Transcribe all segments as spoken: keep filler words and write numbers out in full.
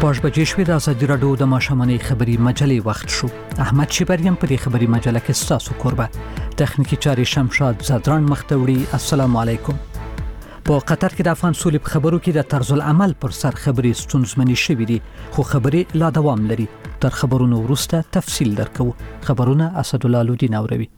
شپږ بجې شوې د ازادي راډیو د ماشومانو خبري مجلې وخت شو. احمد شیبریم په دې خبري مجله کې ستاسو کوربه تخنیکی چاري شمشاد زادران مختوړي. السلام علیکم. په قطر کې د افغان سولې په خبرو کې د طرز العمل پر سر خبري ستونزمنې شوې دي، خو خبري لا دوام لري. تر خبرونو وروسته تفصیل درکو. خبرونه اسد الله لودي نوروي.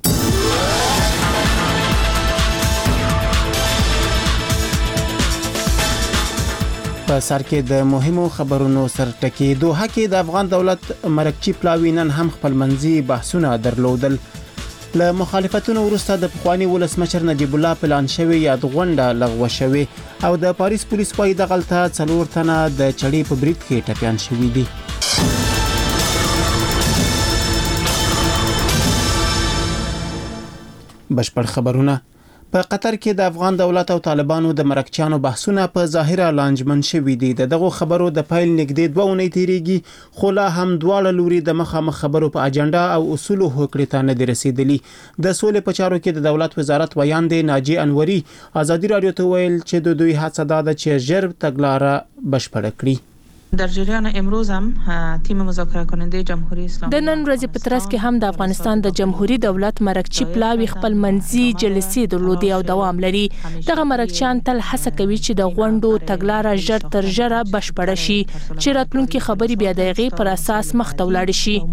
په سر کې د مهمو خبرونو سر ټکی. دوحه کې د افغان دولت مرکچی پلاوی نن هم خپل منځي بحثونه درلودل. له مخالفتونو وروسته د پخوانی ولسمشر نجیب الله پلان شوی یاد غونډه لغوه شوی او د پاریس پولیس وايي د غلطه څلور تنه د چړې په بریټ کې ټپيان شوی دي. بشپړ خبرونه. په قطر کې د افغان دولت او طالبانو د مرکچیانو بحثونه په ظاهره لانجمن شوي دي. دغه خبرو د پایل نږدې دوه اونۍ تیریږي، خو لا هم دواړه لوري د مخامخ خبرو په اجنډا او اصولو هوکړې ته نه دي رسیدلي. د سولې په چارو کې د دولت وزارت ویان دی ناجی انوري ازادي رادیو ته ویل چې د دوی هڅه ده چې ژر تګلاره بشپړه کړي. در جریان امروز هم تیم مذاکره کننده جمهوری اسلامی د نن ورځې په ترڅ کې هم د افغانستان د جمهوریت دولت مرکچی پلاوی خپل منځي جلسې درلودي او دوام لري. دغه مرکچیان تل هڅه کوي چې د غونډو تګلاره ژر تر ژره بشپړه شي چې راتلونکي خبري بیا دغه پر اساس مخ ته ولاړ شي.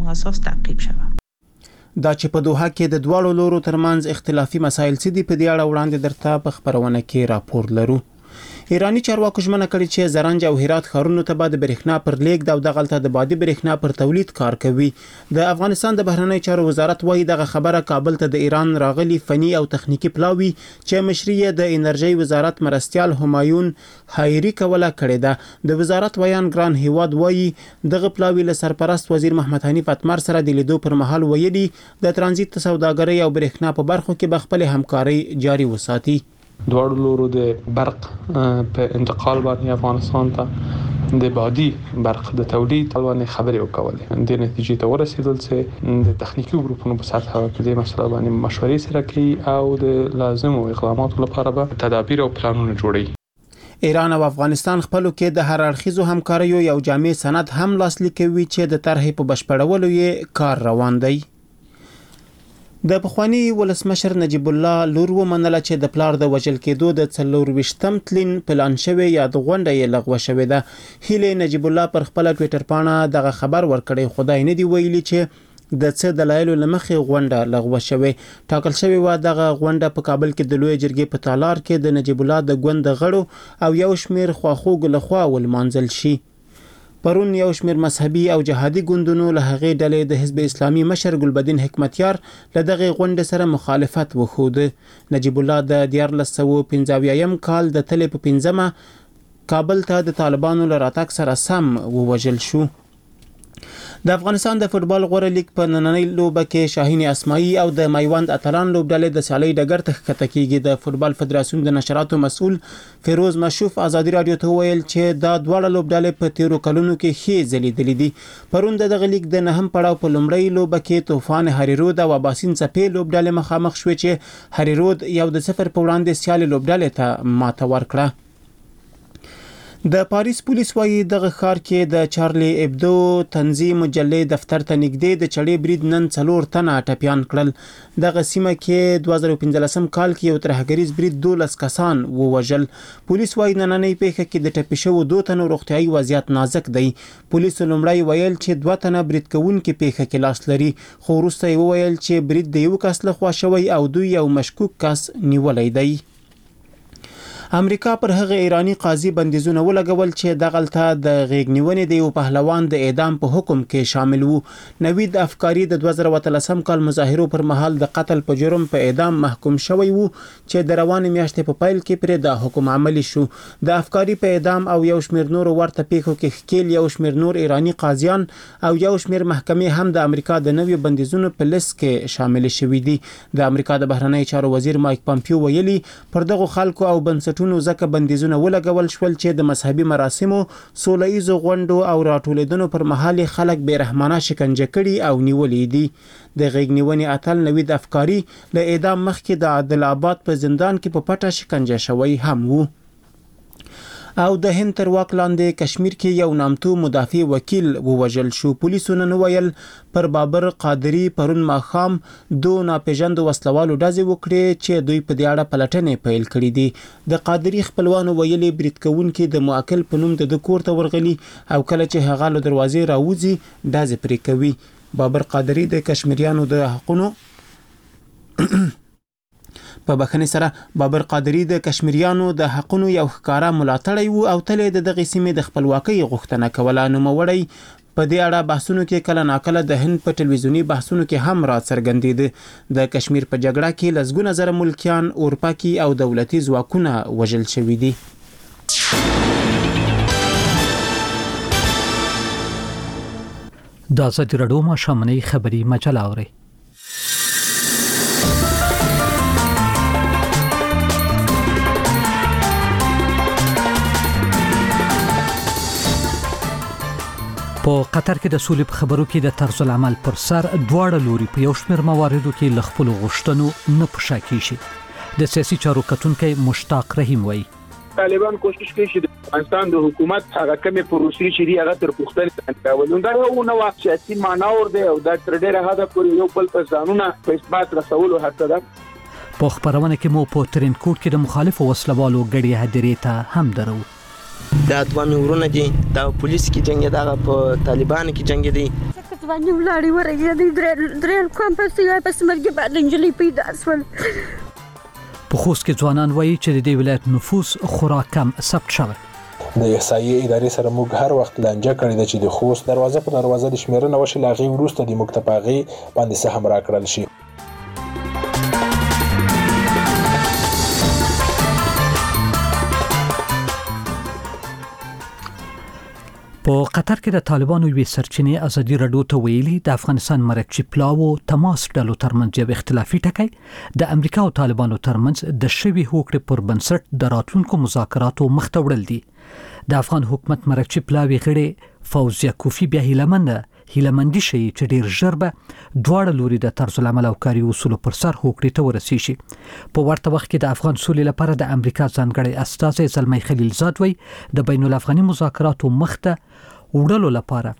دا چې په دوحه کې د دواړو لورو ترمنځ اختلافي مسایل سدي په دې اړه وړاندې درته په خبرونه کې راپور لرو. ایرانی چارواکو ژمنه کړې چې زرنج او هرات ښارونو ته به د برېښنا پر لیږد او د غلطه د بادي برېښنا پر تولید کار کوي. د افغانستان د بهرنی چارو وزارت وايي دغه خبره کابل ته د ایران راغلي فني او تخنیکی پلاوی چې مشري د انرژي وزارت مرستيال همایون حایری کوله کړې ده. د وزارت ویان ګران هیواد وايي دغه پلاوی له سرپرست وزیر محمد حنیف اتمر سره د لیدو پر مهال ویلي د ترانزیت سوداګرۍ او برېښنا په برخو کې به خپل همکاري جاري وساتي. دواړو لورو د برق په انتقال باندې افغانستان ته د بادي برق د تولید باندې خبرې وکولې. د نتیجې ته ورسېدل چې د تخنیکی ګروپونو په سطح په دې مسله باندې مشورې سره کوي او د لازمو اقداماتو لپاره به تدابیر او پلانونه جوړوي. ایران او افغانستان خپلو کې د هر اړخیزو همکاریو یو جامع سند هم لاسلیک کوي چې د طرحې په بشپړولو یې کار روان دی. د پخوانی ولسمشر نجیب الله لور ومنله چې د پلار د وجل کېدو د څلور ویشتم تلین پلان شوی یاد غونډه یې لغوه شوې ده. هیله نجیب الله پر خپل ټوئیټر پاڼه دغه خبر ورکړی، خدای نه دی ویلي چې د څه دلایل لمخې غونډه لغوه شوی. ټاکل شوی و دغه غونډه په کابل کې د لوی جرګې په تالار کې د نجیب الله د ګوند غړو او یو شمیر خواخوږ لخوا ولمانځل شي. پرون یو شمیر مذهبي او جهادي ګوندونو له هغې ډلې د حزب اسلامي مشر ګلبدین حکمتیار له دغه غونډې سره مخالفت وښود. نجیب الله د دیارلس سوه پنځه اویایم کال د تلې په پنځمه کابل ته د طالبانو له راتګ سره سم ووژل شو. د افغانستان د فوتبال غوره لیګ په نننۍ لوبه کې شاهین اسماعیل او د میوند اتلان لوبډلې د سیالۍ ډګر ته ښکته کیږي. د فوتبال فدراسیون د نشراتو مسؤل فیروز مشوف ازادي رادیو ته ویل چې دا دواړه لوبډلې په تیرو کلونو کې ښې ځلیدلې دي. پرون د دغه لیګ د نهم پړاو په لومړۍ لوبه کې طوفان هریرود او اباسین څپې لوبډلې مخامخ شوې چې هریرود یو د صفر په وړاندې سیالي لوبډلې ته ماته ورکړه. د پاریس پولیس وايي دغه ښار کې د چارلی ابدو تنظیم مجلې دفتر ته نږدې د چړې برید نن څلور تنه ټپيان کړل. دغه سیمه کې دوه زره پنځلسم کال کې یو ترهګریز برید دولس کسان ووژل. پولیس وايي نننۍ پیښه کې د ټپي شوو دوه تنو روغتیايي وضعیت نازک دی. پولیس لومړی ویل چې دوه تنه برید کوونکي پیښه کې لاس لري، خو وروسته یې وویل چې برید د یو کس لخوا شوی او دوی یو مشکوک کس نیولی دی. امریکا پر هغه ایرانی قاضي بندیزونه ولګول چې د غلطه د غېږنیونې د یو پهلوان د اعدام په حکم کې شامل وو. نوید افکاری د دوه زره اتلسم کال مظاهرو پر مهال د قتل په جرم په اعدام محکوم شوی وو چې د روانې میاشتې په پیل کې پرې د حکم عملی شو. د افکاری په اعدام او یو شمیر نور ورته پیښو کې ښکیل یو شمیر نور ایرانی قاضیان او یو شمیر محکمې هم د امریکا د نوي بندیزونو په لیست کې شامل شوي دي. د امریکا د بهرنی چارو وزیر مایک پامپیو ویلي پر دغه خلکو او بنسټ ځکه بندیزونه ولګول شول چې د مذهبي مراسمو، سوله ایزو غونډو او راټولېدنو پر مهال خلک بې رحمانه شکنجه کړي او نیولې دي. د غېږنیونې اتل نوید افکاری له اعدام مخکې د عادل آباد په زندان کې په پټه شکنجه شوی هم وو. او د هند تر واک لاندې کشمیر کې یو نامتو مدافع وکیل ووژل شو. پولیسو نن ویل پر بابر قادری پرون ماښام دوه ناپېژاندو وسلوالو ډزې وکړې چې دوی په دې اړه پلټنې پیل کړې دي. د قادری خپلوانو ویلي برید کوونکي د موکل په نوم د کور ته ورغلي او کله چې هغه له دروازې راوځي ډزې پرې کوي. بابر قادری د کشمیریانو د حقونو په بخښنې سره بابر قادری د کشمیریانو د حقونو یو ښکارا ملاتړی وو او تل د دغه سیمې د خپلواکۍ غوښتنه کوله. نوموړی په دې اړه بحثونو کې کله ناکله د هند په ټلویزیوني بحثونو کې هم را څرګندېده. د کشمیر په جګړه کې لسګونه زره ملکیان، اورپکي او دولتي ځواکونه وژل شوي دي. د ازادي راډیو ماښامنۍ خبري مجله اورئ. په قطر کې د سولې په خبرو کې د طرز العمل پر سر دواړه لوري په یو شمېر مواردو کې ل خپل غوښتنو نه په شا کیږي. د سیاسي چارو کتونکي مشتاق رحیم وایي طالبان کوشش کوي چې د افغانستان د حکومت هغه کمې پروسې چې دی هغه تر پوښتنې لاندې راولي. دا یو نوع سیاسي معناور دی او دا تر ډېره حده پورې یو بل په ځانونه په اثبات رسولو هڅه ده. په خبرونه کې مو په ترینکوټ کې د مخالفو وسلوالو ګډې هدیرې ته هم درو. دا دوه ورونه دي، دا پولیس کې جنگ دی، دا په طالبان کې جنگ دی. ځواني ولاړی ورګې د درې درې کوم په سیاسي په سمرګي باندې انجلي پیدا شول. په خوست کې ځوانان وایي چې د دې ولایت نفوس خورا کم ثبت شوی. د احصایې ادارې سره موږ هر وخت لانجه کړې ده چې د خوست دروازه په دروازه د شمیرنه وشي، لاغي وروسته د مکتباغي باندې سهم راکړل شي. په قطر کې د طالبانو یوې سرچینې ازادي راډیو ته ویلي د افغانستان مرکزي پلاو تماس ډلو ترمنځ یو اختلافي ټکی د امریکا او طالبانو ترمنځ د شوي هوکړې پر بنسټ د راتلونکو مذاکراتو مخ ته وړل دي. د افغان حکومت مرکزي پلاوي غړي فوزیه کوفی بیا هیلمنده هیلمندي شي چې ډیر ژر به دواړه لوري د طرز العمل او کاري اصول پر سر هوکړې ته ورسیږي. په ورته وخت کې د افغان سولې لپاره د امریکا ځانګړي استازی زلمی خلیلزاد وایي د بین الافغاني مذاکراتو مخته وړلو لپاره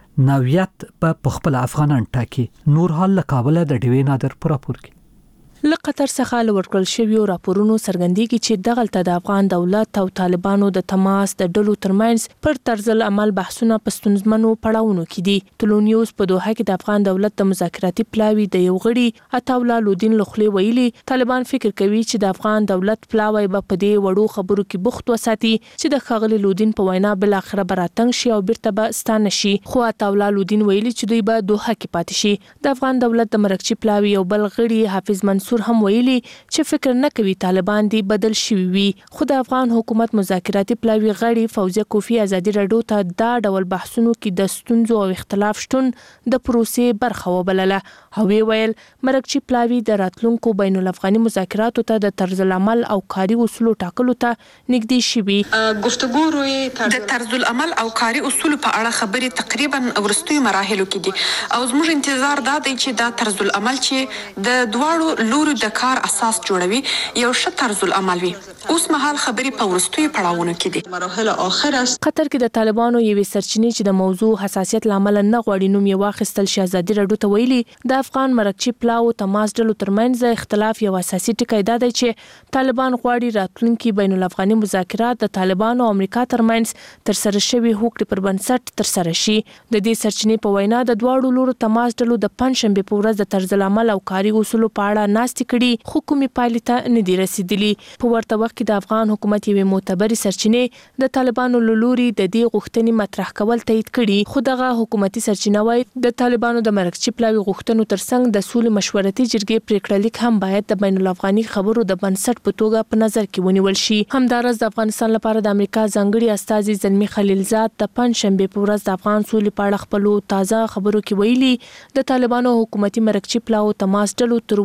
نوعیت په خپل افغانان ټاکي. نور حال له کابل د ډیوی نادر پر راپور کې له قطر څخه لورکل شویو راپورونو څرګندېږي چې دغلته د افغان دولت او طالبانو د تماس د ډلو ترمنځ پر طرز العمل بحثونه په ستونزمنو پړاوونو کې دي. ټولونیوز په دوحه کې د افغان دولت د مذاکراتي پلاوي د یو غړي عطاولا لودین لخلي ویلي طالبان فکر کوي چې د افغان دولت پلاوي به په دې وړو خبرو کې بوخت وساتي چې د خغلی لودین په وینا بل اخر براتنګ شي او بیرته به ستانه شي. خو عطاولا لودین ویلي چې دوی به دوحه کې پاتې شي. د افغان دولت د مرکزي پلاوي یو بل غړي حافظ منصور هم ویلي چې فکر نه کوي طالبان دی بدل شوي وي. خو د افغان حکومت مذاکراتي پلاوي غړي فوزیه کوفی ازادي راډیو ته دا ډول بحثونو کې د ستونزو او اختلاف شتون د پروسې برخه وبلله او ویل مرکزي پلاوي د راتلونکو بین الافغاني مذاکراتو ته د طرز العمل او کاري اصول ټاکلو ته نږدې شوي. گفتگو روی د طرز العمل او کاري اصول په اړه خبرې تقریبا ورستوي مراحلو کې دي او زموږ انتظار دا دی چې دا طرز العمل چې د دواړو لورو د کار اساس جوړوي یو ښه طرز العمل وي. اوس مهال خبرې په ورستوي پړاوونو کې دي. مراحل اخر است. قطر کې د طالبانو یوې سرچینې چې د موضوع حساسیت لامل نه غواړي نوم یې واخیستل شي ازادي راډیو ته ویلي د افغان مرکزي پلاو تماس ډلو ترمنځ اختلاف یو اساسي ټکی دا دی چې طالبان غواړي راتلونکي بین الافغاني مذاکرات د طالبانو او امریکا ترمنځ تر سره شوي هوکړې پر بنسټ تر سره شي. د دې سرچینې په وینا د دواړو لورو تماس ډلو د پنځشنبه په ورځ د طرز العمل او کاري اصول په اړه ناستې کړي خو کومې پایلې ته نه دي رسیدلي. په ورته وخت کې د افغان حکومت یوې معتبرې سرچینې د طالبانو له لوري د دې غوښتنې مطرح کول تایید کړي. خو دغه حکومتي سرچینه وايي د طالبانو د مرکزي پلاوي غوښتنو ترڅنګ د سولې مشورتي جرګې پریکړه لیک هم باید د بین الافغاني خبرو د بنسټ په توګه په نظر کې ونیول شي. همدارس د افغانستان لپاره د امریکا ځانګړي استازي زلمی خلیلزاد د پنځشنبه په ورځ د افغان سولې په اړه خپل تازه خبرو کې ویلي د طالبانو حکومتي مرکزي پلاو تماس ډلو تر اوسه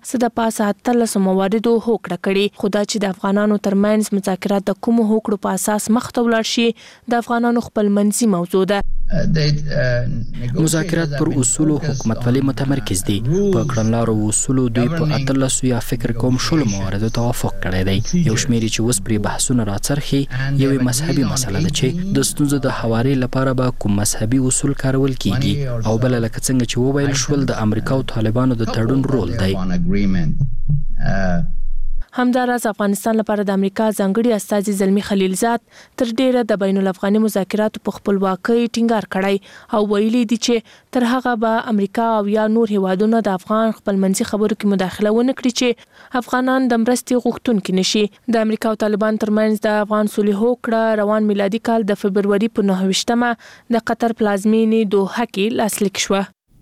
څه د پاسه اتلس مواردو هوکړه کړې. خو دا چې د افغانانو ترمنځ مذاکرات د کومو هوکړو په اساس مخ ته ولاړ شي د افغانانو خپل منځي موضوع ده. مذاکرات پر اصولو حکومتولي متمرکز دي. په کړنلارو اصولو دوی په اتلس یا فکر کوم شلو مواردو توافق کړی دی. یو شمېر چې اوس پرې بحثونه راڅرخي یوې مذهبي مسله ده چې د ستونزو د هواري لپاره به کوم مذهبي اصول کارول کیږي او بل لکه څنګه چې وویل شول د امریکا او طالبانو د تړون رول دی. همداراز افغانستان لپاره د امریکا ځانګړي استازي زلمی خلیلزاد تر ډیره د بین الافغاني مذاکراتو په خپلواکۍ ټینګار کړی او ویلي دي چې تر هغه به امریکا او یا نور هیوادونه د افغان خپلمنځي خبرو کې مداخله ونه کړي چې افغانان د مرستې غوښتونکي نشي. د امریکا او طالبان ترمنځ د افغان صلح هوکړه روان میلادي کال د فبروري په نهه ویشتمه د قطر پلازمینې دوحه کې لاسلیک شوه.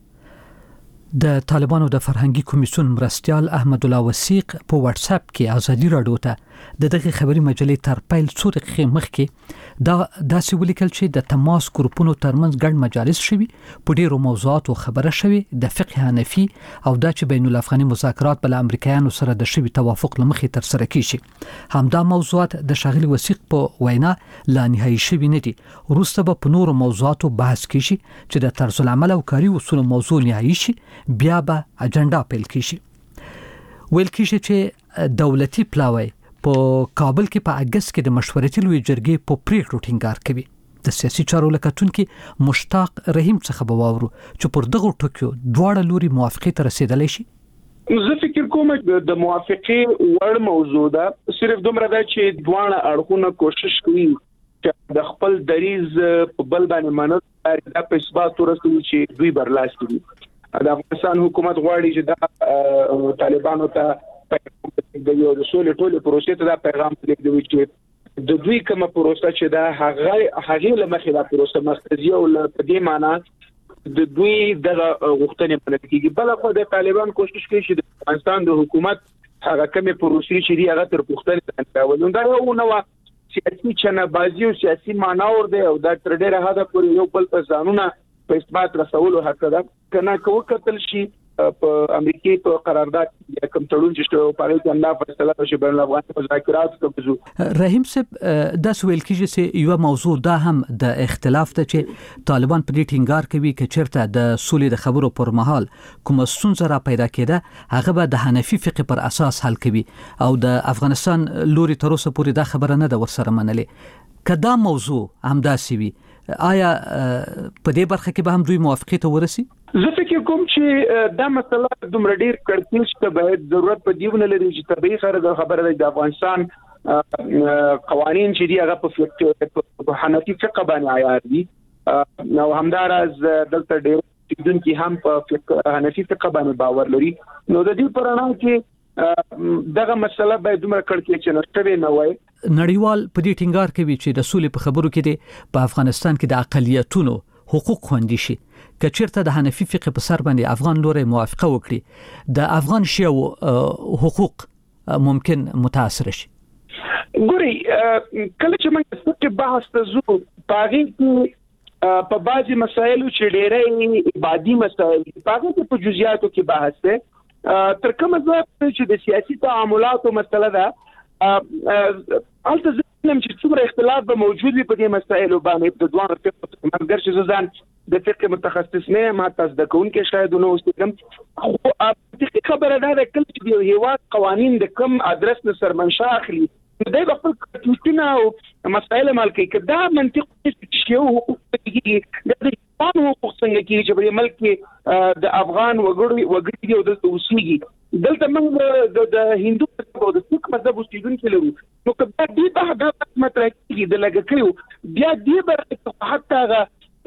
د طالبانو د فرهنګي کمیسیون مرستیال احمد الله وثیق په واتس اپ کې ازادي راډیو ته د دغه خبري مجلې تر پیل څو دقیقې مخکې دا داسې ولیکل چې د تماس ګروپونو ترمنځ ګڼ مجالس شوي په ډیرو موضوعاتو خبره شوي د فقه حنفي او دا چې بین الافغاني مذاکرات بل امریکایانو سره د شوي توافق لمخې تر سره کیږي. همدا موضوعات د شاغلي وثیق په وینا لا نهایي شوي نه دي. وروسته به په نورو موضوعاتو بحث کیږي چې د طرز العمل او کاري اصول موضوع نهایي شي بیا به اجنډا پیل کیږي. ویل کیږي چې دولتي پلاوی په کابل کې په اگست کې د مشورتي لوی جرګې په پریکړو ټینګار کوي. د سیاسي چارو لکتونکو مشتاق رحیم څخه به واورو چې پر دغه ټکو دواړه لوري موافقه ته رسیدلی شي. زه فکر کوم د موافقه وړ موضوع ده. صرف دومره ده چې دواړه اړخونه کوشش کوي چې د خپل دریز په بل باندې منل د په اثبات ورسوي چې دوی برلاسي دي. د افغانستان حکومت غواړي چې د طالبانو ته د یو رسول ټول پروسې ته دا پیغام لګوي چې د دوی کومه پروسه چې دا هغه هغه لمخې دا پروسه مرکزی او په دې معنی د دوی د غوښتنې په نتیجه کې بل خو د طالبان کوشش کوي چې د افغانستان د حکومت هغه کومه پروسې چې دی هغه تر پوښتنې لاندې راولي. دا یو نو سیاسي چنه‌بازي او سیاسي مانور دی او دا تر ډیره حد پورې یو بل په ځانونه په اثبات رسولو حق ده. کنه کو کتل شي په امریکای په قرارداد کې کوم تړون چې شو په اړه کې الله فیصله وشي بین الافغاني مذاکرات کوي. رحیم صاحب د سویل کې چې یو موضوع دا هم د اختلاف ته چې طالبان په دې ټینګار کوي چې چیرته د سولې د خبرو پر مهال کوم ستونزه را پیدا کېده هغه به د حنفي فقه پر اساس حل کوي او د افغانستان لوري تر اوسه پورې دا خبره نه ده ورسره منلې. کدا موضوع همداسي وي آیا په دې برخه کې به هم دوی موافقه ته ورسي؟ زه فکر کوم چې دا مسله دومره ډیر کړکېل چې باید ضرورت په دیونه لري چې طبيعي خبره خبره د افغانستان قوانين چې دی هغه په حنفي فقه باندې عیار دي نو همدارز دلته ډیر دن کې هم په حنفي فقه باندې باور لري. نو د دې پرانا کې دغه مسله باید دومره کړکېل چې نشته نه وای. نړیوال په دې ټینګار کوي چې د سولې په خبرو کې دی په افغانستان کې د اقلیتونو حقوق خوندي شي. کچیرته د حنفي فقه په سر باندې افغان لوري موافقه وکړي د افغان شیعو حقوق ممکن متاثر شي. ګوري کله چې موږ څه بحث ته زو پاغي کې په بعضي مسایلو چې ډېرې عبادي مسایل پاغي کې په جزئیاتو کې بحث ده تر کومه ځای چې د سیاسي تعاملاتو مسله ده البته زم چې څومره اختلاف به موجود وي په دې مسایلو باندې د دوه فقه مرګر چې ځان د فقه متخصص نه ما تاسو د کون کې شاید نو اوسم خو دغه خبره ده کله چې یو هیواد قوانين د کم ادرس نه سرمنشا اخلي د خپل کټونه او مسایل مال کې کدا منطق چې یو حقوق د افغان حقوق څنګه کې چې په ملک کې د افغان وګړي وګړي او د اوسېږي دلته موږ د هندو او د سیک مذهب اوسېدونکو لرو نو کدا دې په هغه مطرح کې د لګ کړو بیا دې بر حتی هغه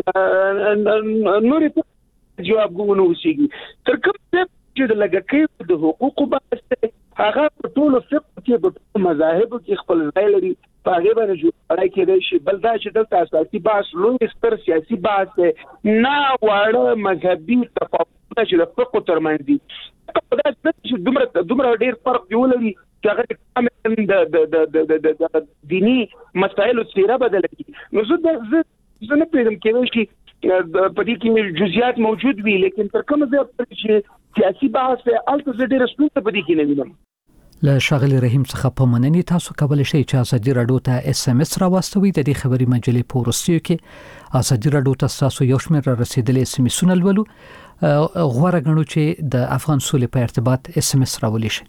نورې جواب غوونه اوسېږي تر کومه چې د لګ کړو د حقوقو بحث هغه په ټولو فقه کې په مذاهب کې خپل ځای لري په هغه باندې جوړای کېدای شي بل دا چې دلته اساسي بحث لوی ستر سیاسي بحث نه واړه مذهبي تفاوتونه چې د فقه ترمنځ دي په دا چې دومره دومره ډېر فرق جوړوي چې هغه د د د دینی مسایلو سیره بدلوي نو زه زه نه پیدم کېږي چې په دې کې جزئیات موجود وي لیکن تر کومه ځای چې سیاسي بحث ته الته زه ډېر ستونزه پدې کې نه وینم. له شاغلی رحیم څخه په مننې تاسو کولی شئ چې ازادي راډیو ته اس ام اس راواستوي. د دې خبري مجلې په وروستیو کې ازادي راډیو ته تاسو یو شمېر را رسیدلې اس ام اسونه لولو. غوړه غنو چې د افغان سولې په ارتباط اس ام اس راولي شي.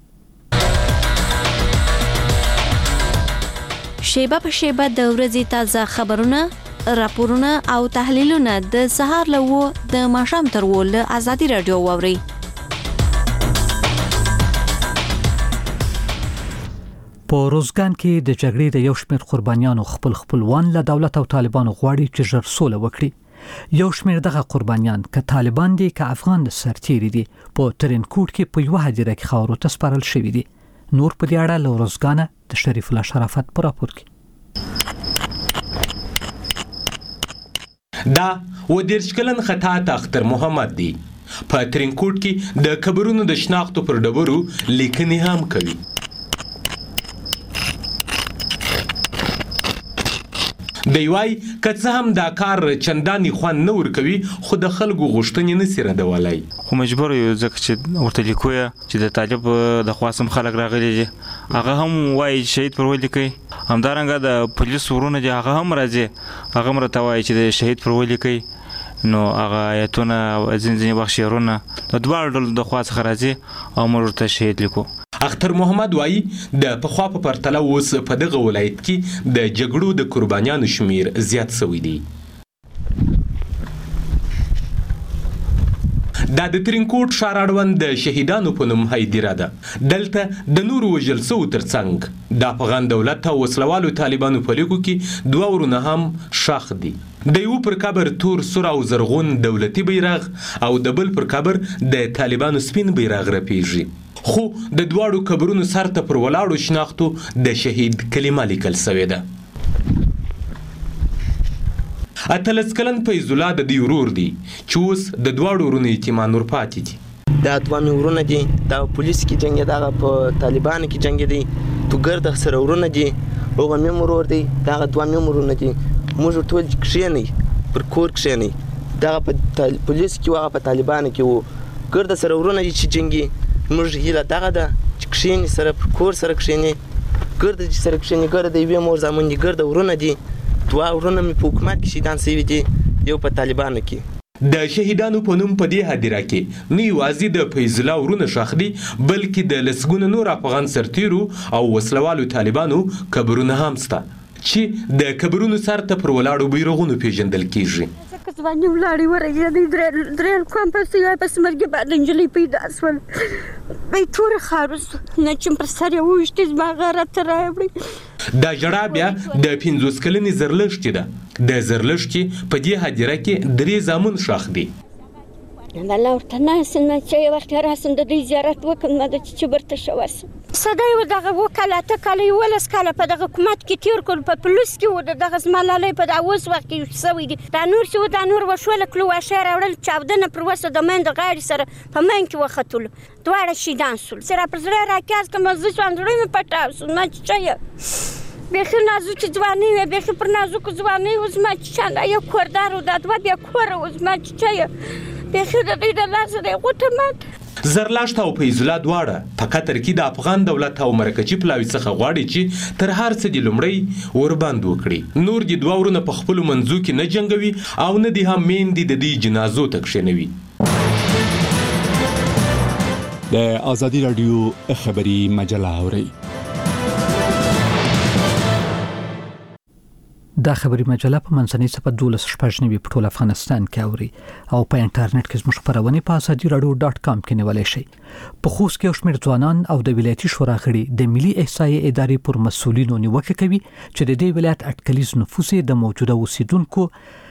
شیبه په شیبه د ورځې تازه خبرونه، راپورونه او تحلیلونه د سهار له و د ماښام تر و له ازادي راډیو واوري. په روزګان کې د جګړې د یو شمېر قربانیانو خپل خپلوان له دولت او طالبانو غواړي چې ژر سوله وکړي. یو شمېر دغه قربانیان که طالبان دي که افغان سرتیري دي په ترینکوټ کې په یوه هدیره کې خاورو ته سپارل شوي دي. نور په دې اړه له روزګانه د شریف الله شرافت په راپور کې. دا و دیرش کلن خطاط اختر محمد دی. په ترینکوټ کې د قبرونو د شناختو پر ډبرو لیکنې هم کوي. دی وای که څه هم دا کار چندانې خوند نه ورکوي خو د خلکو غوښتنې نسي ردولی. خو مجبور یو ځکه چې ورته لیکو چې د طالب د خوا سم خلک راغلي دي هغه هم وایي شهید پر ولیکئ. همدارنګه د پولیس ورونه دي هغه هم راځي هغه هم راته وایي چې د شهید پر ولیکئ. نو هغه آیتونه ځینې ځینې وخت شعرونه د دواړو ډلو د خوا څخه راځي او موږ ورته شهید لیکو. اختر محمد وایي د پخوا په پرتله اوس په دغه ولایت کې د جګړو د قربانیانو شمیر زیات شوی دی. دا د ترینکوټ ښار اړوند د شهیدانو په نوم هدیره ده. دلته د نورو وژل شوو ترڅنګ د افغان دولت او وسلوالو طالبانو په لیکو کې دوه ورونه هم ښخ دي. د یو پر قبر تور سور او زرغون دولتي بیرغ او د بل پر قبر د طالبانو سپین بیرغ رپیږي. خو د دواړو قبرونو سر ته پر ولاړو شناختو د شهید کلمه لیکل شوې ده. اتلس کلن فیض الله د دې ورور دی چې اوس د دواړو ورونو یتیمان ور پاتې دي. دا دوه مې ورونه دي دا پولیس کې جنګ دغه په طالبانو کې جنګ دي تو ګرد سره ورونه دي هغه مې مرور دي دا دوه مې ورونه دي موږ ټول کښېنئ پر کور کښېنئ دغه په پولیس کې هغه په طالبانو کې وو ګرد سره ورونه دي چې جنګي موږ هیله دغه ده چې کښېني سره پر کور سره کښېني ګرد چې سره کښېني ګرد د یوې مور زامن دي ګرد ورونه دي دوه ورونه مې په حکومت کې شهیدان شوي دي یو په طالبانو کې. د شهیدانو په نوم په دې هدیره کې نه یوازې د فیض الله ورونه ښخ دي بلکې د لسګونو نور افغان سرتیرو او وسلوالو طالبانو قبرونه هم شته چې د قبرونو سر ته پر ولاړو بیرغونو پیژندل کیږي. ځواني ولاړې ورغېدې درېل کوم پسې یې پسې مرګې بعد نجلۍ پیدا شول بې توره خاروس نه چې پر سر یې وویشتې زما غاره ته راوړې. دا ژړا بیا د پنځوس کلنې زرلښتې ده. د زرلښتې په دې هدیره کې درې زامن ښخ دي. الله ورته ناسم چې یو وخت راسم د دوی زیارت وکړم ما د چې برته شو وسم سده یو دغه وکاله ته کله ولس کله په دغه حکومت کې تیر کول په پولیس کې و دغه زمالالې په دغه اوس وخت کې سوي دي دا نور چې دا نور وشول کلو واشه راوړل چاودنه پر وسه د مند غاړي سره په من کې وختل دواړه شیدان سول سره پر زړه راکاز کوم زه څنګه مې پټاو ما چې بخیر نازو چې ځواني وي بخیر پر نازو کو ځواني اوس ما چې چانه یو کوردار و دا دوه بیا کور اوس ما چې بخیر د دې د لاس د غوټه مات زرلښت او فیض الله دواړه په قطر کې د افغان دولت او مرکزي پلاوي څخه غواړي چې تر هر څه د لومړی ورباند وکړي. نور د دوه ورونه په خپل منځو کې نه جنګوي او نه د هم میندې د دې جنازو ته کښېنوي. د ازادي راډیو خبري مجله اوري. دا خبري مجله په منځنۍ صفحه دولس شپږ نوي په ټول افغانستان کې اوري او په انټرنیټ کې زموږ خبرونه په ازادي راډیو ډاټ کام کې نیولای شئ. په خوست کې شمېر ځوانان او د ولایتي شورا غړي د ملي احصایې ادارې پر مسؤلینو نیوکه کوي چې د دې ولایت اټکلیز نفوس د موجوده اوسیدونکو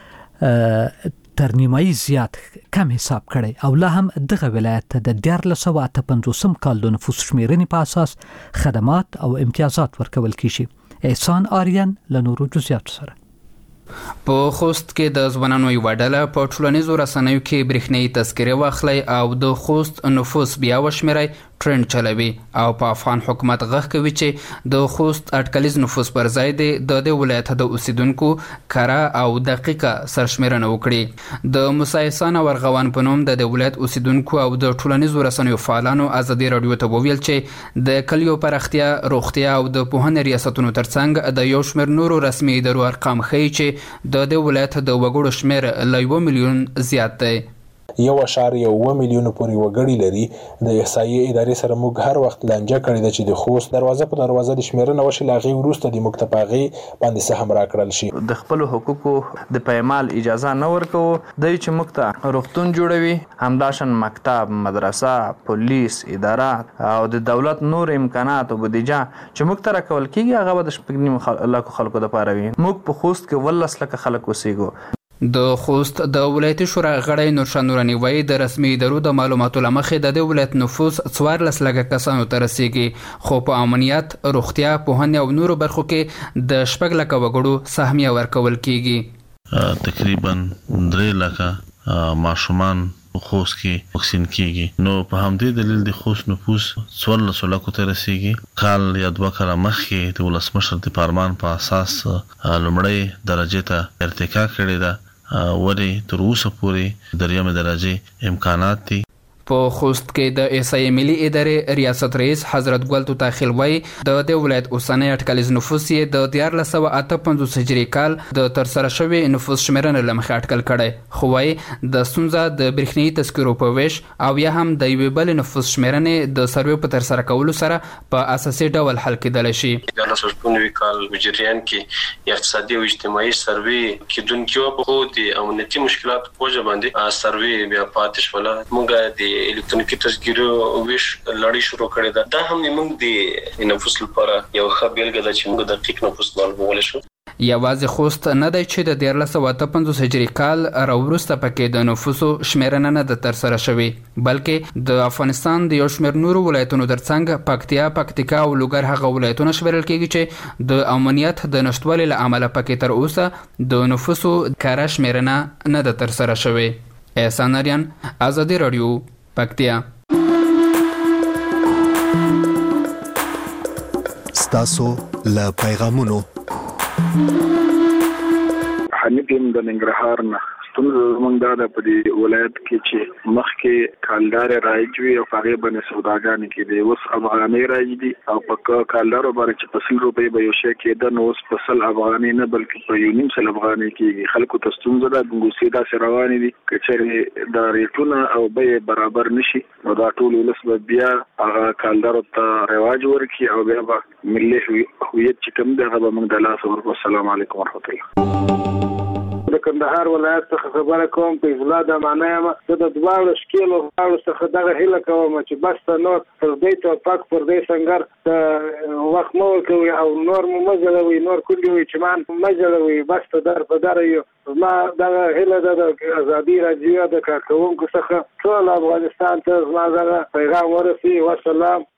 تر نیمایي زیات کم حساب کړي او لا هم دغه ولایت د دیارلس سوه اته پنځوسم کال د نفوس شمیرنې په اساس خدمات او امتیازات ورکول کیږي. احسان آریان له نورو جزئیاتو سره. په خوست کې د ځوانانو یوه ډله په ټولنیزو رسنیو کې برېښنایي تذکرې واخلئ او د خوست نفوس بیا وشمېرئ ټرند چلوي او په افغان حکومت غږ کوي چې د خوست اټکلیز نفوس پر ځای د د ولایت د اوسیدونکو کره او دقیقه سرشمیرنه وکړي. د موسی احسان ورغوان په نوم د ولایت اوسیدونکو او د ټولنیزو رسنیو فعالانو ازادي رادیو ته وویل چې د کلیو پراختیا، روغتیا او د پوهنې ریاستونو ترڅنګ د یو شمېر نورو رسمي ادارو ارقام ښیي چې د د ولایت د وګړو شمېر له یو میلیون زیات دی. یو اشاریه اوه میلیونه پورې وګړي لري. د احصایې ادارې سره موږ هر وخت لانجه کړې ده چې د خوست دروازه په دروازه د شمیرنه وشي، له هغې وروسته د موږ ته په هغې باندې سهم راکړل شي. د خپلو حقوقو د پیمال اجازه نه ورکوو، دی چې موږ ته روغتون جوړوي، همداشان مکتب، مدرسه، پولیس اداره او د دولت نور امکانات او بودیجه چې موږ ته راکول کېږي هغه به د شپږ نیم لکو خلکو دپاره وي. موږ په خوست کې ولس لکه خلک اوسېږو. د خوست د ولایتي شورا غړی نورشاه نوراني وایي د رسمي ادارو د معلوماتو له مخې د دې ولایت نفوس څوارلس لکه کسانو ته رسیږي، خو په امنیت، روغتیا، پوهنې او نورو برخو کې د شپږ لکه وګړو سهمیه ورکول کیږي. تقریبا درې لکه ماشومان خوست کې واکسین کیږي. نو په همدې دلیل د خوست نفوس څوارلس لکو ته رسیږي. کال یا دوه کاله مخکې د ولسمشر د فرمان په اساس لومړۍ درجې ته ارتقا کړې ده، ولی تر اوسه پورې دریمه درجه امکانات دي. په خوست کې د احصایې ملي ادارې ریاست رئیس حضرت ګل توتاخیل وایي د دې ولایت اوسنی اټکلیز نفوس یې د دیارلس سوه اته پنځوس هجري کال د ترسره شوې نفوس شمیرنې له مخې اټکل کړی، خو وایي د ستونزه د برېښنایي تذکرو په ویش او یا هم د یوې بلې نفوس شمیرنې د سروې په ترسره کولو سره په اساسي ډول حل کېدلی شي. دیارلس سوه شپږ نوي کال جریان کې اقتصادي او اجتماعي سروې کېدونکې وه، خو د امنیتي مشکلاتو په وجه باندې سروې بیا پاتې شوله. موږ د الکترونیکي تذکرو ویش لړۍ شروع کړې ده. دا هم موږ د نفوس لپاره یو ښه بیلګه ده چې موږ دقیق نفوس معلومولی شو. یوازې خوست نه دی چې د دیارلس سوه اته پنځوس هجري کال راوروسته پکې د نفوسو شمیرنه نه ده ترسره شوې، بلکې د افغانستان د یو شمېر نورو ولایتونو ترڅنګ پکتیا، پکتیکا او لوګر هغه ولایتونه شمیرل کېږي چې د امنیت د نشتوالي له امله پکې تر اوسه د نفوسو کره شمیرنه نه ده ترسره شوې. احسان اریان، ازادي رادیو، پکتیا. ستاسو له پیغامونو حنیف یم د ننګرهار نه. ستونزه زموږ دا ده په دې ولایت کې چې مخکې کالدارې رایج وي او په هغې باندې سوداګانې کېدې، اوس افغانۍ رایج دي او په کالدارو باندې چې په سل روپۍ به یو شی کېده نو اوس په سل افغانۍ نه بلکې په یو نیم سل افغانۍ کېږي. خلکو ته ستونزه ده، ګوسې داسې روانې دي که چېرې دا ریټونه او بیې برابر نه شي نو دا ټول ولس به بیا هغه کالدارو ته رواج ورکړي او بیا به ملي هویت چې کوم دی هغه به موږ د لاسه ورکړو. السلام علیکم ورحمت الله. د کندهار ولایت څخه خبره کوم، په اضلاع د معنی یم. زه د دواړو شکیلو غاړو څخه دغه هیله کوم چې بس ته نور پر دې توپک پر دې سنګر ته وخت مه ورکوئ او نور مو مه ځړوئ، نور کونډې وي چې مان مه ځړوئ، بس ته در په دره یو. زما دغه هیله ده د ازادي راډیو د کارکوونکو څخه ټول افغانستان ته زما دغه پیغام ورسي. وسلام.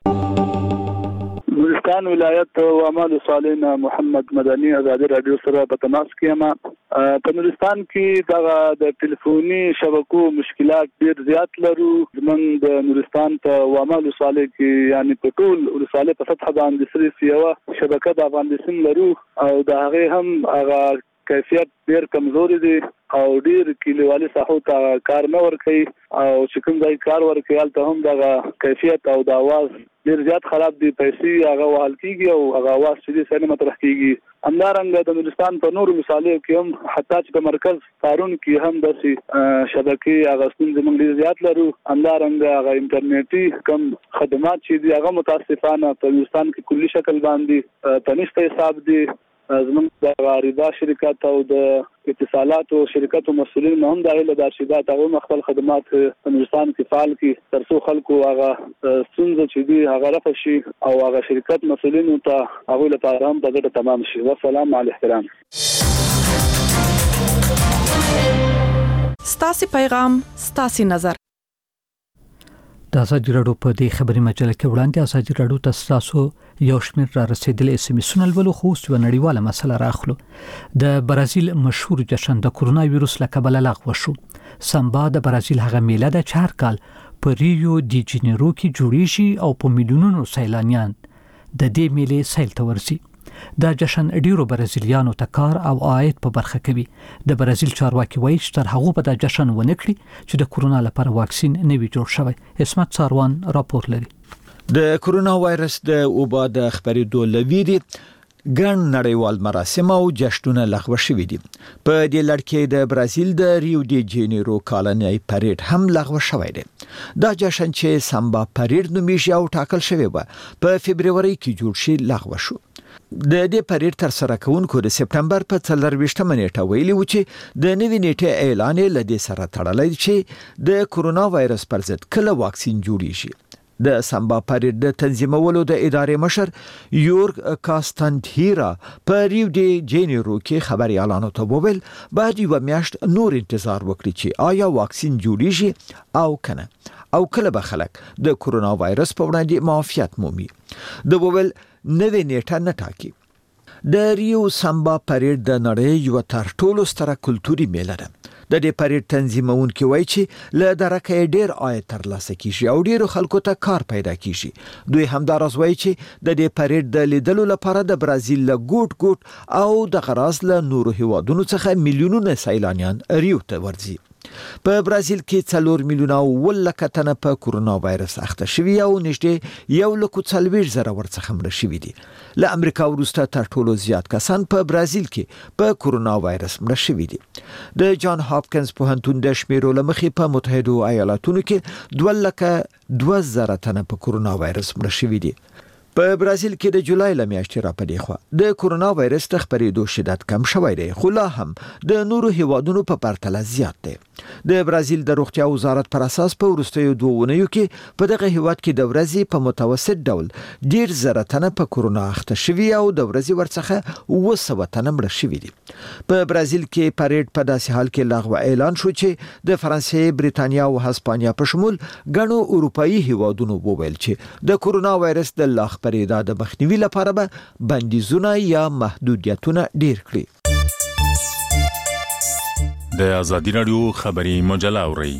نورستان ولایت وعمال صالحین محمد مدني ازادي رادیو سره په تماس کې یم. په نورستان کې دغه د ټلیفوني شبکو مشکلات ډیر زیات لرو. زمونږ د نورستان په وعمال صالح کې یعنی په ټول ولسوالۍ په سطح باندې صرف یوه شبکه د افغانستان لرو او د هغې هم هغه کیفیت ډیر کمزوري دي او ډیر کلیوالي ساحو ته کار نه ورکوي او چې کوم ځای کار ورکوي هلته هم دغه کیفیت او د اواز ډیر زیات خراب دي. پیسې هغه وهل کېږي او هغه اواز چې دی سړی مطرح کېږي. همدارنګه د نورستان په نورو ولسوالیو کې هم حتی چې په مرکز ښارونو کې هم داسې شبکې هغه ستونزې موږ ډېر زیات لرو. همدارنګه هغه انټرنیټي کم خدمات چې دي هغه متاسفانه په نورستان کې کلي شکل باندې په نشته حساب دي. زموږ د غاریبا شرکت او د اتصالاتو شرکتو مسؤلین هم د هیله دا چې دا هغه خپل خدمات په نورستان کې فعال کړي تر څو خلکو هغه ستونزې چې دي هغه رفع شي او هغه شرکت مسؤلینو ته هغوی لپاره هم په ګټه تمام شي. والسلام علی احترام. ستاسو پیغام ستاسو نظر. د ازادي راډیو په دې خبري مجله کې وړاندې ازادي راډیو ته تاسو یو شمېر را رسیدلې اس ام اس ولولو خو څو نړیواله مسله راخلو. د برازیل مشهور جشن د کورونا وایروس له کبله لغوه شو. سامبا د برازیل هغه میله ده چې هر کال په ریو دی جنیرو کې جوړیږي او په میلیونونو سیلانیان د دې میلې سیل ته ورځي. دا جشن ډیرو برازیلیانو ته کار او عاید په برخه کوي. د برازیل چارواکي وایي چې تر هغه به دا جشن ونه کړي چې د کورونا لپاره واکسین نه وي جوړ شوی. اسمت ساروان راپور لري. د کورونا وایرس د وبا د خبرېدو لویری ګڼ نړیوال مراسم او جشنونه لغوه شوي دي. په دې لړ کې د برازیل د ریو دی جنیرو کالنۍ پریډ هم لغوه شوی دی. دا جشن چې سامبا پریډ نومیږي او ټاکل شوی و په فبرवरी کې جوړ شي لغوه شو. د دې پریډ تر سره کوونکو د سپتمبر په څلرويشتمه نیټه ویلي و چې د نوې نیټه اعلان لدې سره تړلی چې د کورونا وایرس پر ضد کله واکسین جوړیږي. د سامبا پریډ د تنظیمولو د ادارې مشر یورګ کاستانډیرا په ریو دی جنیرو کې خبري اعلان وکړ بعد یو میاشت نور انتظار وکړي چې آیا واکسین جوړیږي او کنه او کله به خلک د کورونا وایرس په وړاندې معافیت مومي. د وویل نوې نیټه نه ټاکي. د ریو سامبا پریډ د نړۍ یو تر ټولو ستره کلتوري میله ده. د دې پریډ تنظیمونکي وایي چې له درکه ډیر عاید ترلاسه کیږي او ډیرو خلکو ته کار پیدا کیږي. دوی همدارس وایي چې د دې پریډ د لیدلو لپاره د برازیل له ګوټ ګوټ او د غراس له نورو هیوادونو څخه میلیونونه سیلانیان ریو ته ورځي. په برازیل کې څلور میلیونه ولکه تنه په کورونا وایرس اخته شوي او نږدې یو لک څلوېښت زره ورڅخه مړه شوي دي. له امریکا وروسته تر ټولو زیات کسان په برازیل کې په کورونا وایرس مړه شوي دي. د جان هاپکینز پوهنتون د شمیرو لمخې په متحده ایالاتونو کې دوه لکه دوه زره تنه په کورونا وایرس مړه شوي دي. په برازیل کې د جولای لمیاشتې را پدې خو د کورونا وایرس د خبرېدو شدت کم شوی دی خو لا هم د نورو هیوادونو په پرتله زیات دی. د برازیل د روغتیا وزارت پر اساس په وروستیو دوه اونیو کې په دغه هیواد کې د ورځې په متوسط ډول ډیر زره تنه په کورونا اخته شوي او د ورځې ورڅخه اوه سوه تنه مړه شوي دي. په برازیل کې پریډ په داسې حال کې لغوه اعلان شو چې د فرانسې، بریتانیا او هسپانیا په شمول ګڼو اروپאי هیوادونو وویل چې د کورونا وایرس د لا خبرېدا د مخنیوي لپاره به بندیزونه یا محدودیتونه ډیر کړي. د ازادي رادیو خبري مجله اوري.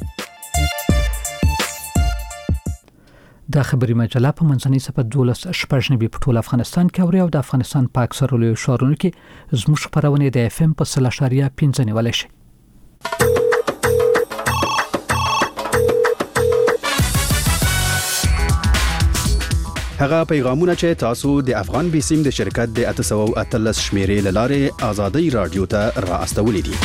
د خبري مجله په منځنۍ صفحه دولس شپږ نبي په ټول افغانستان کې اوري او د افغانستان په اکثرو لویو ښارونو کې زموږ خبرونه د اف ام په سل اشاریه پنځه نیول شي. هغه پیغامونه چې تاسو د افغان بیسیم د شرکت د اته سوه او اتلس شمیرې لاره ازادي رادیو ته را استولې دي.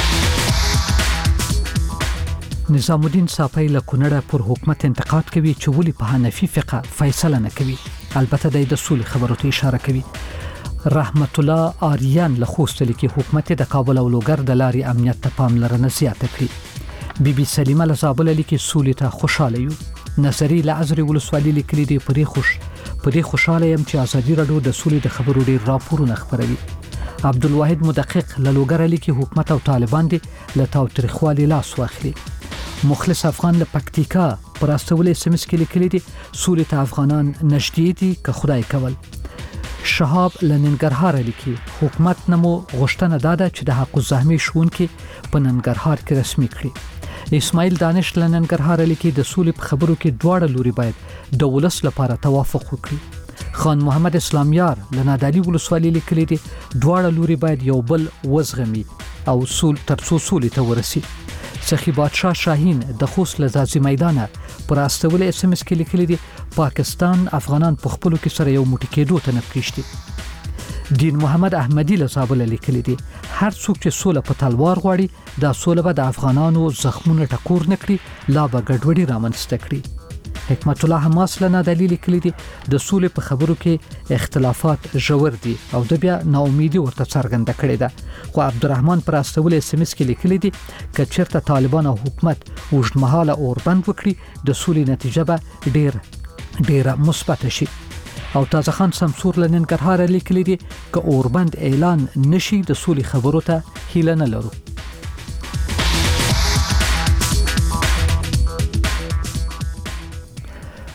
نظام الدین صافی له کونړه پر حکومت انتقاد کوي چې ولې په حنفي فقه فیصله نه کوي. البته د دسول خبرو ته اشاره کوي. رحمت الله آریان له خوست لیکي حکومت د کابل او لوګر د لارې امنیت ته پاملرنه زیاته کړي. بی بی سلیمه له زابل لیکي سولې ته خوشاله یو. نظری لعذر ولسوالي لیکلي دی پرې خوش پرې خوشاله يم چې ازادي رادیو د سولې د خبرو ډیر راپورونه خبروي. عبدالواحد مدقق له لوګر لیکي حکومت او طالبان دي له تاوتریخوالي لاس واخلي. مخلص افغان له پکتیکا پر استول اس ام اس کې لیکلي دي سولې ته افغانان نږدې دي که خدای کول. شهاب لننګرهار لیکي حکومت نمو غشتنه داده چې د حق الزحمي شون کې په ننګرهار کې رسمي کړي. اسماعیل دانش لننګرهار لیکي د سولې په خبرو کې دواړه لوري باید د ولس لپاره توافق وکړي. خان محمد اسلامیار لنادالي ولسوالي لیکلي دي دواړه لوري باید یو بل وزغمي او سول تر څو سولې ته ورسي. سخی بادشاه شاهین د خوست لزازي میدانه پر استول اس ام اس کې لیکلي دي پاکستان افغانان په خپلو کې سره یو موټی کېدو ته نه پریږدي. دین محمد احمدی له زابل لیکلي دي هر څوک چې سوله په تلوار غواړي دا سوله به د افغانانو زخمونه ټکور نکړي لا به ګډوډي رامنځته کړي. حکمت الله حماس لنا دلیل کړی دي د سولې په خبرو کې اختلافات ژور دي او د بیا ناامیدي ورته څرګنده کړې ده. خو عبدالرحمن پر استول اس ام اس کې لیکلي دي چې چیرته طالبان او حکومت اوږدمهاله اوربند وکړي د سولې نتیجه به ډیر ډیره مثبت شي. او تازه خان سمسور لننګرهار لیکلي دي چې اوربند اعلان نشي د سولې خبرو ته هیله نه لرو.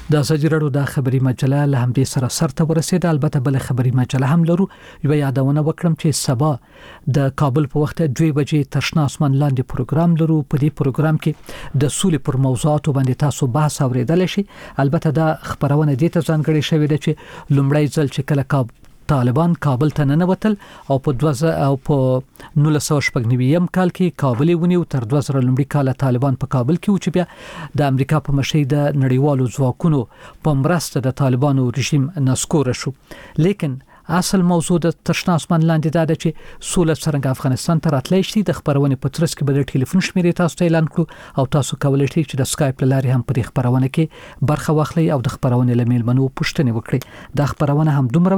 د ازادي راډیو د خبري مجله له همدې سره سرته ورسېده. البته بل خبري مجله هم لرو. یو یادونه وکړم چې سبا د کابل په وخت دوه بجې ترشنا اسمان لاندې پروګرام لرو. په دې پروګرام کې د سولې پر موضوعاتو باندې تاسو بحث اوریدل شي. البته دا خبرونه دې ته ځانګړې شوې ده چې لومړی ځل چې کله کاب طالبان کابل ته ننوتل او په دوه او په نولس سوه شپږ نوي کال کې کابل ونیو. تر دوه زره لومړي کال طالبان په کابل کې و چې بیا د امریکا په مشرۍ د نړیوالو ځواکونو په مرسته د طالبانو رژیم نسکور شو. لیکن اصل موضوع د تشنا اسمان لاندې دا ده چې سوله څنګه افغانستان ته راتلی شي. د خبرونه په ترڅ کې به د ټلیفون شمیرې تاسو ته اعلان کړو او تاسو کولای شئ چې د سکایپ لارې هم په خبرونه کې برخه واخلئ او د خبرونه لمیل منو پوښتنه وکړئ. دا خبرونه هم دومره